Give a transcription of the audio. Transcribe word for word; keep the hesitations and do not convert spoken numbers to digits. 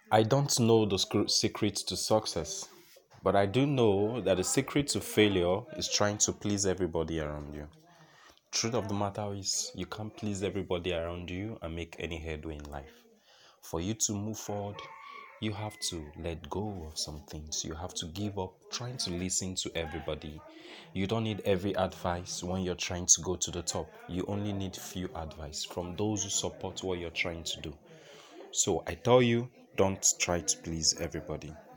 I don't know the scr- secret to success, but I do know that the secret to failure is trying to please everybody around you. Truth of the matter is, you can't please everybody around you and make any headway in life. For you to move forward, you have to let go of some things. You have to give up trying to listen to everybody. You don't need every advice when you're trying to go to the top. You only need few advice from those who support what you're trying to do. So I tell you, don't try to please everybody.